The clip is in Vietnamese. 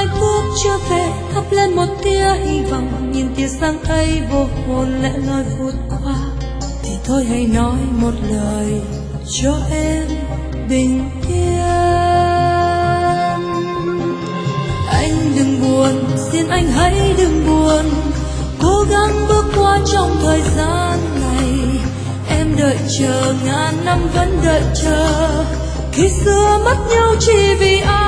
vài phút chưa về, thắp lên một tia hy vọng. Nhìn tia sáng ấy vô hồn lẽ loi vụt qua, thì thôi hãy nói một lời cho em bình yên. Anh đừng buồn, xin anh hãy đừng buồn, cố gắng bước qua trong thời gian này. Em đợi chờ ngàn năm vẫn đợi chờ, khi xưa mất nhau chỉ vì ai.